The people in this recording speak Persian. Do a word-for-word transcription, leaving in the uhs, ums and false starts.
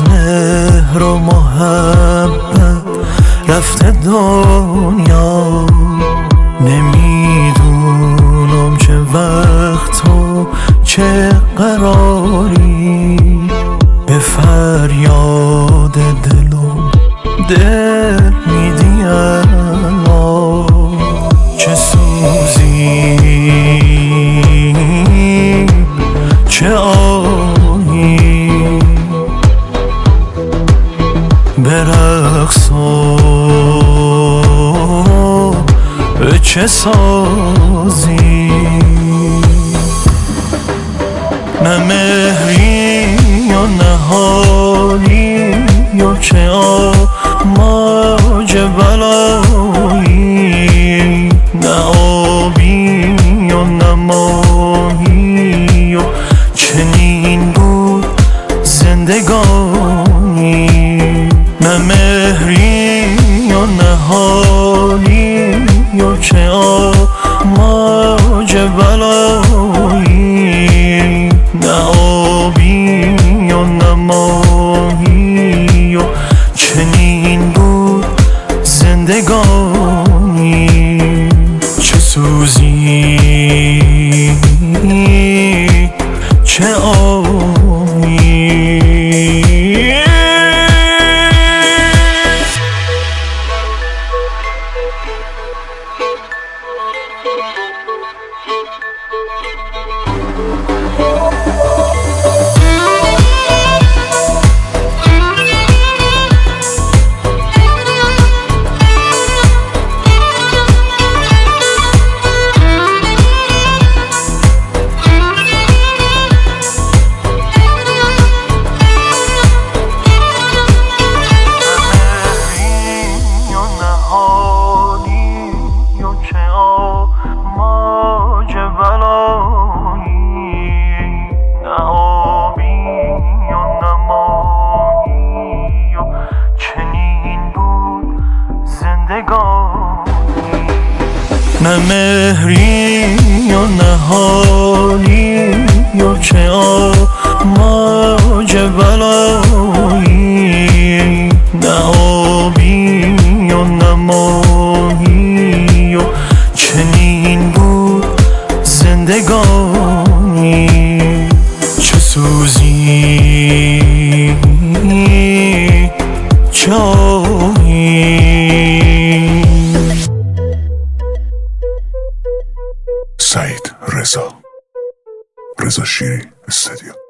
مهر و محبت رفته دنیا، نمیدونم چه وقت و چه قراری، به فریاد دلم دل میدی اما چه سوزی چه آهی، برقص و چه سازی، نه مهری و نه حالی و چه آماج بلایی، نه آبی و نه ماهی و چنین بود زندگانی، نه مهری و نه حالی و چه آماج بلایی، نه آبی و نه ماهی و چنین بود زندگانی، چه سوزی چه آهی. نه مهری و نه حالی و چه آماج بلایی، نه آبی و نه ماهی و چنین بود زندگانی، چه سوزی چه آهی. سعید رضا رضا شیری استودیو.